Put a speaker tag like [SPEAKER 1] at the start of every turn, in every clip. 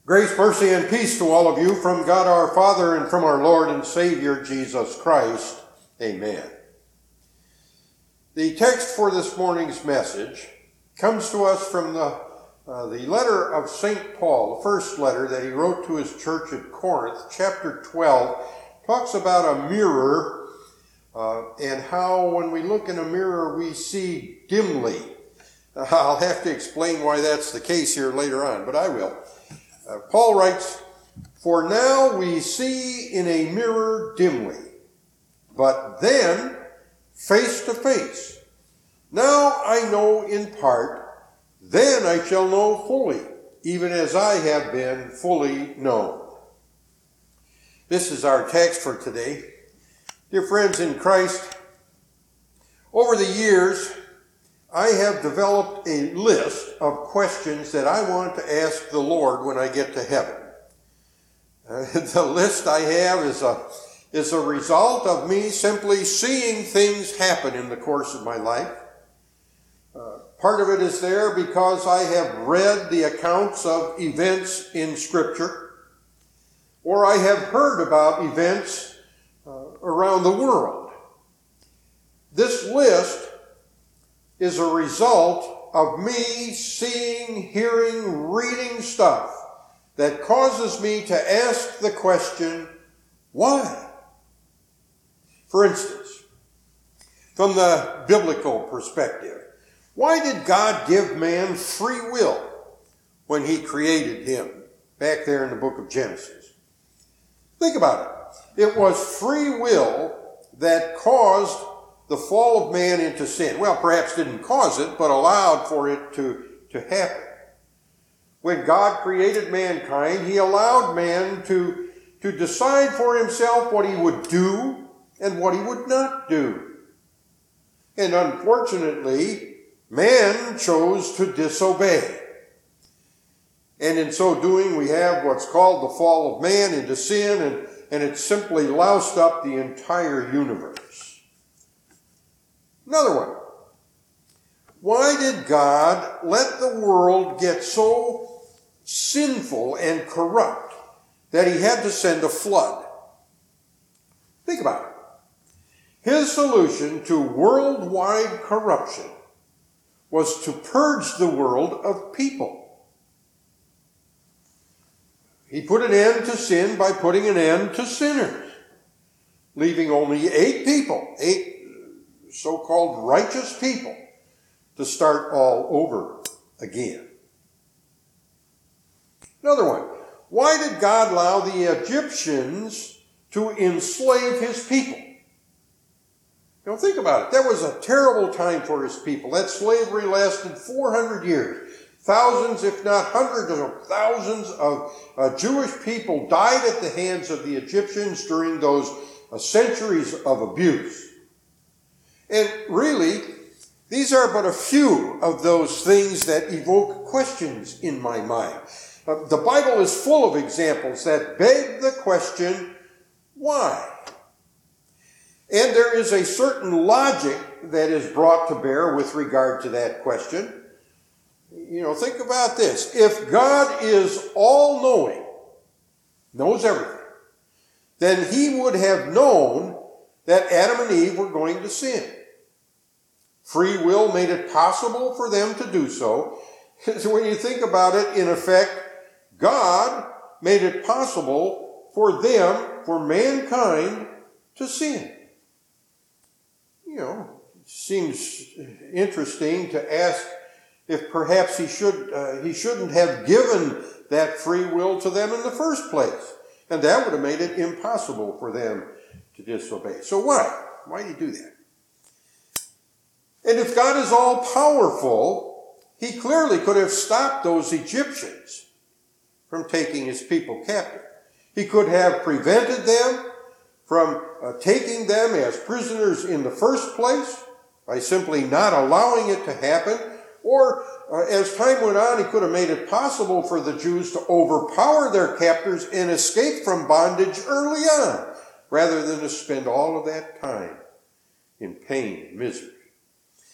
[SPEAKER 1] Grace, mercy, and peace to all of you from God our Father and from our Lord and Savior Jesus Christ. Amen. The text for this morning's message comes to us from the letter of St. Paul, the first letter that he wrote to his church at Corinth. Chapter 12 talks about a mirror and how when we look in a mirror we see dimly. I'll have to explain why that's the case here later on, but I will. Paul writes, "For now we see in a mirror dimly, but then face to face. Now I know in part, then I shall know fully, even as I have been fully known." This is our text for today. Dear friends in Christ, over the years, I have developed a list of questions that I want to ask the Lord when I get to heaven. The list I have is a result of me simply seeing things happen in the course of my life. Part of it is there because I have read the accounts of events in Scripture, or I have heard about events around the world. This list is a result of me seeing, hearing, reading stuff that causes me to ask the question, why? For instance, from the biblical perspective, why did God give man free will when he created him? Back there in the book of Genesis. Think about it. It was free will that caused the fall of man into sin. Well, perhaps didn't cause it, but allowed for it to happen. When God created mankind, he allowed man to decide for himself what he would do and what he would not do. And unfortunately, man chose to disobey. And in so doing, we have what's called the fall of man into sin, and it simply loused up the entire universe. Another one. Why did God let the world get so sinful and corrupt that he had to send a flood? Think about it. His solution to worldwide corruption was to purge the world of people. He put an end to sin by putting an end to sinners, leaving only 8 people, 8 so-called righteous people, to start all over again. Another one. Why did God allow the Egyptians to enslave his people? Think about it. That was a terrible time for his people. That slavery lasted 400 years. Thousands, if not hundreds of thousands of Jewish people died at the hands of the Egyptians during those centuries of abuse. And really, these are but a few of those things that evoke questions in my mind. The Bible is full of examples that beg the question, why? And there is a certain logic that is brought to bear with regard to that question. Think about this. If God is all-knowing, knows everything, then he would have known that Adam and Eve were going to sin. Free will made it possible for them to do so. So when you think about it, in effect, God made it possible for them, for mankind, to sin. It seems interesting to ask if perhaps he shouldn't have given that free will to them in the first place. And that would have made it impossible for them to disobey. So why? Why did he do that? And if God is all-powerful, he clearly could have stopped those Egyptians from taking his people captive. He could have prevented them from taking them as prisoners in the first place by simply not allowing it to happen. Or as time went on, he could have made it possible for the Jews to overpower their captors and escape from bondage early on, rather than to spend all of that time in pain and misery.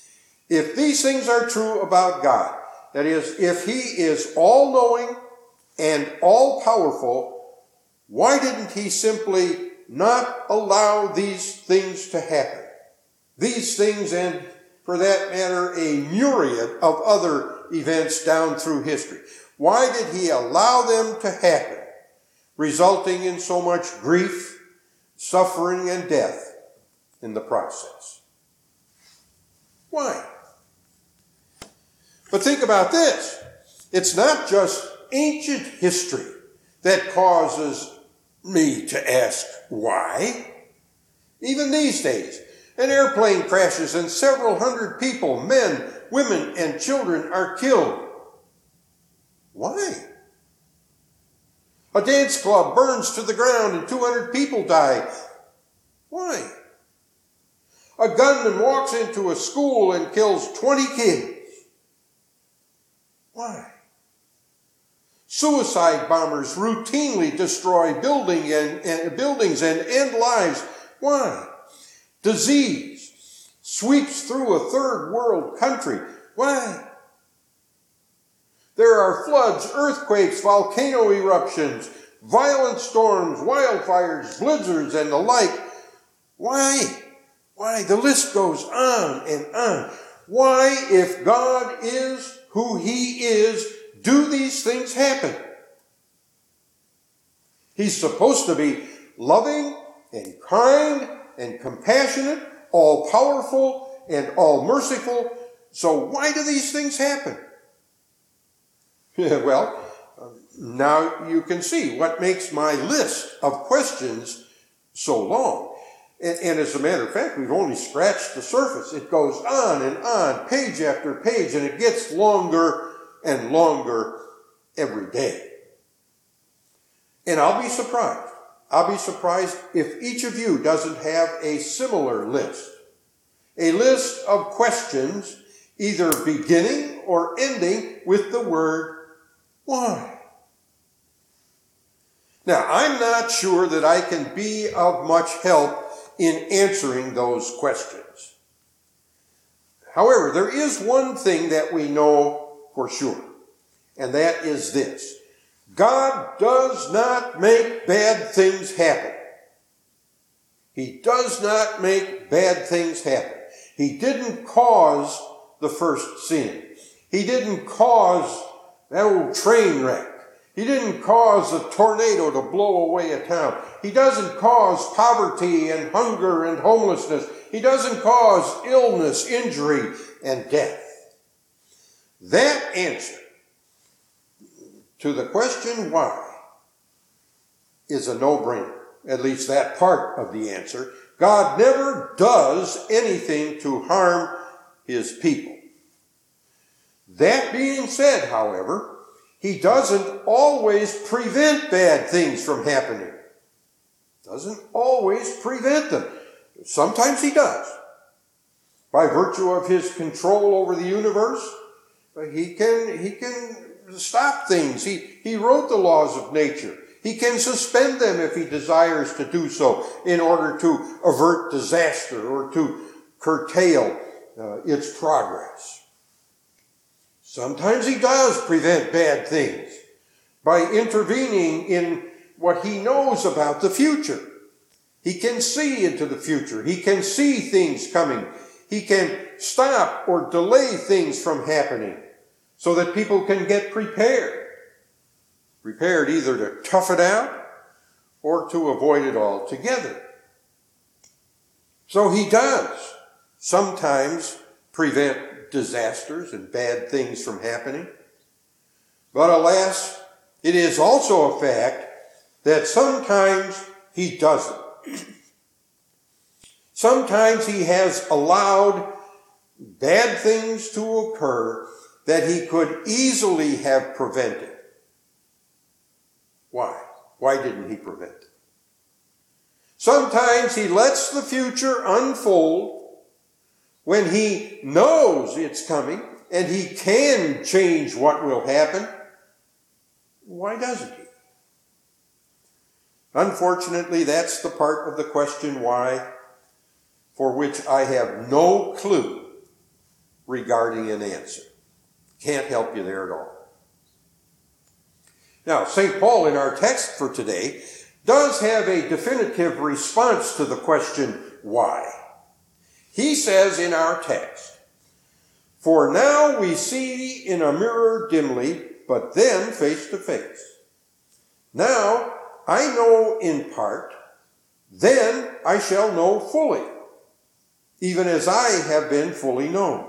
[SPEAKER 1] If these things are true about God, that is, if he is all-knowing, and all-powerful, why didn't he simply not allow these things to happen? These things, and for that matter, a myriad of other events down through history. Why did he allow them to happen, resulting in so much grief, suffering, and death in the process? Why? But think about this. It's not just ancient history that causes me to ask why. Even these days, an airplane crashes and several hundred people, men, women, and children are killed. Why? A dance club burns to the ground and 200 people die. Why? A gunman walks into a school and kills 20 kids. Why? Suicide bombers routinely destroy buildings and end lives. Why? Disease sweeps through a third world country. Why? There are floods, earthquakes, volcano eruptions, violent storms, wildfires, blizzards, and the like. Why? Why? The list goes on and on. Why, if God is who he is, do these things happen? He's supposed to be loving and kind and compassionate, all-powerful and all-merciful. So why do these things happen? Well, now you can see what makes my list of questions so long. And as a matter of fact, we've only scratched the surface. It goes on, page after page, and it gets longer and longer every day. And I'll be surprised. I'll be surprised if each of you doesn't have a similar list. A list of questions either beginning or ending with the word why. Now, I'm not sure that I can be of much help in answering those questions. However, there is one thing that we know for sure, and that is this. God does not make bad things happen. He does not make bad things happen. He didn't cause the first sin. He didn't cause that old train wreck. He didn't cause a tornado to blow away a town. He doesn't cause poverty and hunger and homelessness. He doesn't cause illness, injury, and death. That answer to the question why is a no-brainer. At least that part of the answer. God never does anything to harm his people. That being said, however, he doesn't always prevent bad things from happening. Doesn't always prevent them. Sometimes he does. By virtue of his control over the universe, he can stop things. He wrote the laws of nature. He can suspend them if he desires to do so in order to avert disaster or to curtail its progress. Sometimes he does prevent bad things by intervening in what he knows about the future. He can see into the future. He can see things coming. He can stop or delay things from happening so that people can get prepared. Prepared either to tough it out or to avoid it altogether. So he does sometimes prevent disasters and bad things from happening. But alas, it is also a fact that sometimes he doesn't. Sometimes he has allowed bad things to occur that he could easily have prevented. Why? Why didn't he prevent it? Sometimes he lets the future unfold when he knows it's coming and he can change what will happen. Why doesn't he? Unfortunately, that's the part of the question why for which I have no clue regarding an answer. Can't help you there at all. Now, St. Paul in our text for today does have a definitive response to the question, why? He says in our text, "For now we see in a mirror dimly, but then face to face. Now I know in part, then I shall know fully, even as I have been fully known."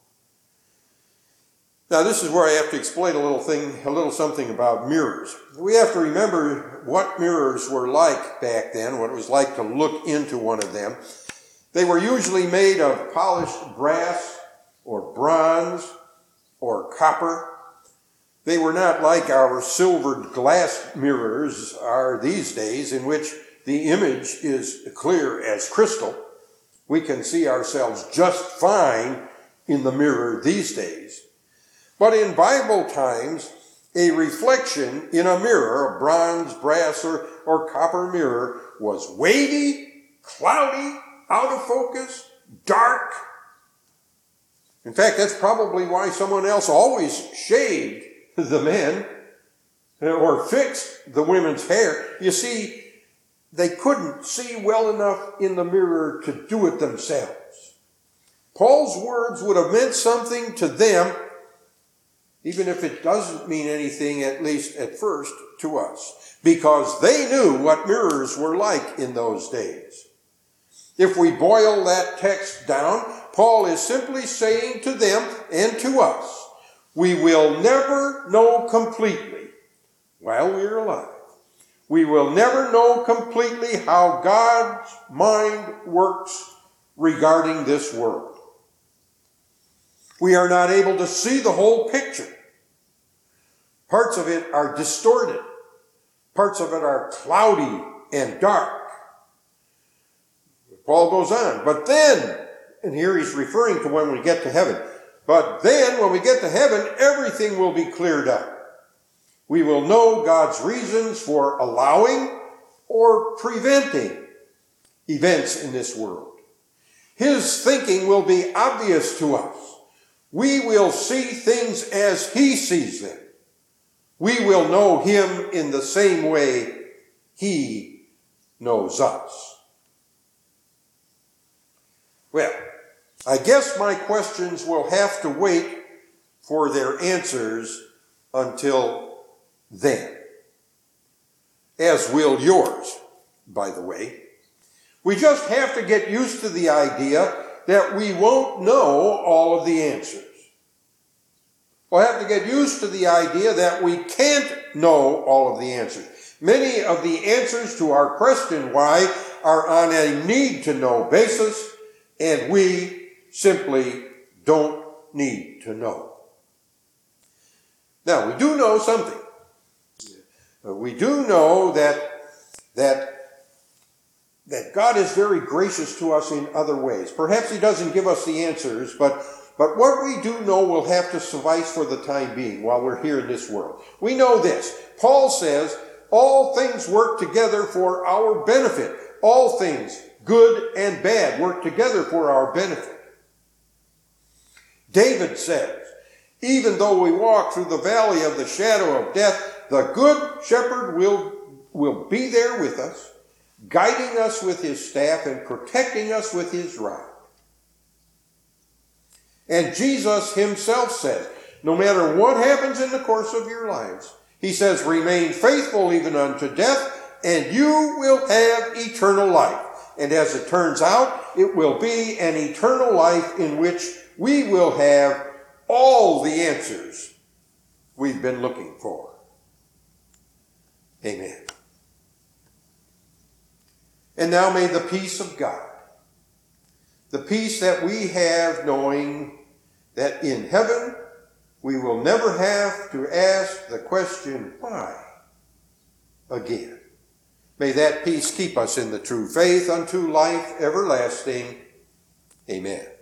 [SPEAKER 1] Now this is where I have to explain a little something about mirrors. We have to remember what mirrors were like back then, what it was like to look into one of them. They were usually made of polished brass or bronze or copper. They were not like our silvered glass mirrors are these days, in which the image is clear as crystal. We can see ourselves just fine in the mirror these days. But in Bible times, a reflection in a mirror, a bronze, brass, or copper mirror, was wavy, cloudy, out of focus, dark. In fact, that's probably why someone else always shaved the men or fixed the women's hair. You see, they couldn't see well enough in the mirror to do it themselves. Paul's words would have meant something to them, even if it doesn't mean anything, at least at first, to us, because they knew what mirrors were like in those days. If we boil that text down, Paul is simply saying to them and to us, we will never know completely while we are alive. We will never know completely how God's mind works regarding this world. We are not able to see the whole picture. Parts of it are distorted. Parts of it are cloudy and dark. Paul goes on, but then, and here he's referring to when we get to heaven, but then when we get to heaven, everything will be cleared up. We will know God's reasons for allowing or preventing events in this world. His thinking will be obvious to us. We will see things as he sees them. We will know him in the same way he knows us. Well, I guess my questions will have to wait for their answers until then. As will yours, by the way. We just have to get used to the idea that we won't know all of the answers. We'll have to get used to the idea that we can't know all of the answers. Many of the answers to our question why are on a need-to-know basis, and we simply don't need to know. Now, we do know something. We do know that God is very gracious to us in other ways. Perhaps he doesn't give us the answers, but what we do know will have to suffice for the time being while we're here in this world. We know this. Paul says, all things work together for our benefit. All things, good and bad, work together for our benefit. David says, even though we walk through the valley of the shadow of death, the good shepherd will be there with us, guiding us with his staff and protecting us with his rod. And Jesus himself says, no matter what happens in the course of your lives, he says, remain faithful even unto death, and you will have eternal life. And as it turns out, it will be an eternal life in which we will have all the answers we've been looking for. Amen. And now may the peace of God, the peace that we have knowing that in heaven we will never have to ask the question, why, again. May that peace keep us in the true faith unto life everlasting. Amen.